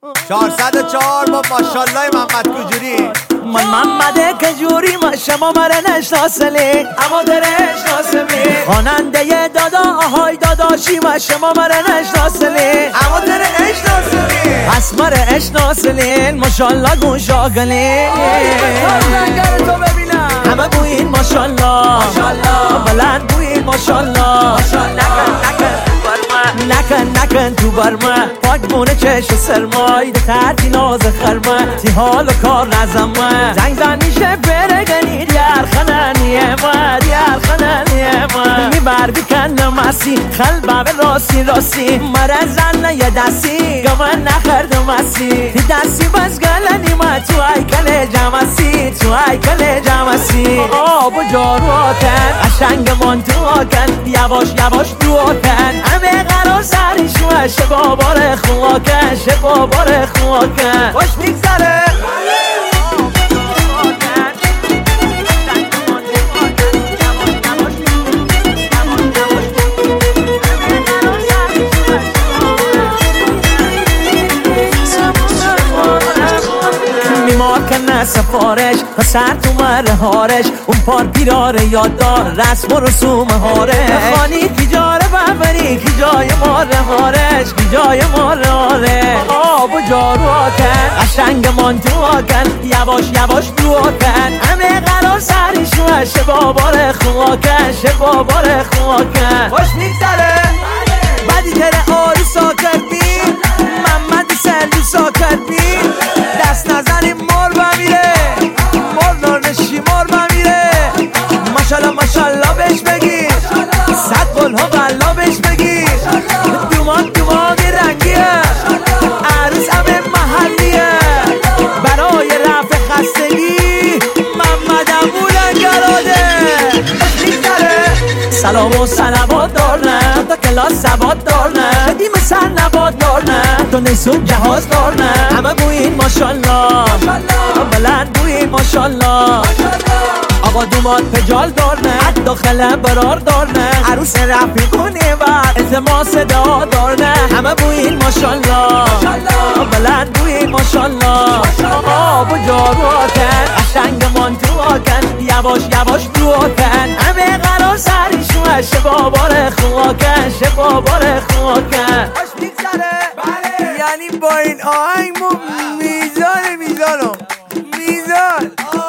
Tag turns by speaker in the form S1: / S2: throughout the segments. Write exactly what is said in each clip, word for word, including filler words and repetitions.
S1: چهارصد و چهار با ماشالله محمد کجوری.
S2: من محمد کجوری ما شما مرا نشناسلی اما درش ناسمی خواننده دادا آهای داداشی ما شما مرا نشناسلی
S1: اما درش ناسمی
S2: پس مرا اشناسلین ماشالله گوشاگلی
S1: تو ببینم
S2: همه بوین ماشالله بلند بوین ماشالله نکن نکن تو برمه پاک بونه چش سرمای ده ترتی ناز خرمه تی حال و کار نزمه زنگ زنیشه برگنی دیار خنانیه ما دیار خنانیه ما می بردی کن مسی خلبه به راسی راسی مره زن یه دستی گمن نخرد مسی تی دستی بس گلنی ما تو ایکل جمسی تو ایکل جمسی آب و جارو آکن اشنگ من تو آکن یواش یواش تو آکن همه قرار سری شوه شبابار خواکن شبابار خواکن
S1: خوش میگذره
S2: کنه سفارش و سر تو مره هارش اون پار پیراره یاد دار رسم و رسوم هاره خانی کی جاره ببری کی جای ماره هارش کی جای ماره هاره آب و جارو آکن قشنگ من تو آکن یواش یواش تو آکن همه قرار سری شوه شبابار خواکن شبابار خواکن
S1: خوش میگذره
S2: بدی تره آری ساکر بی محمد سلو ساکر بی دست نزنی مر بمیره مر نارنشی مر بمیره ماشالله ماشالله بهش بگیر صد قل ها بلا بهش بگیر دومان دومانی رنگیه عروس همه محلیه برای رفع خستگی محمد امو لنگراده سلام و سلامات دارنه تا کلاس سواد دارنه دیم سر نباد دارنه تو نیسون جهاز دارنه همه بوین ماشالله بلند بوین ماشالله آقا دومات پجال دارنه حد داخله برار دارنه عروس رفی کنه و التماس صدا دارنه همه بوین ماشالله بلند بوین ماشالله آب و جارو آکن قشنگ من تو آکن یواش یواش تو آکن همه قرار سری شوه شبابار خواکن شبابار خواکن
S1: خوش میگذره یعنی با این آهنگ ما میزان میزانم میزان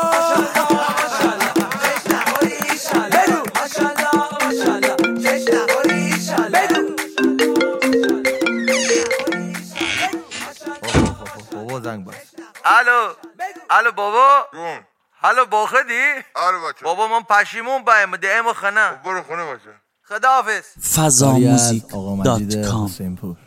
S1: بابا زنگ باز. الو الو بابا
S3: جون
S1: الو باخدی؟
S3: آره بچه
S1: بابا من پشیمون بایم دیم خانه
S3: برو خونه باشه
S1: خداحافظ
S4: فضا موزیک دات کام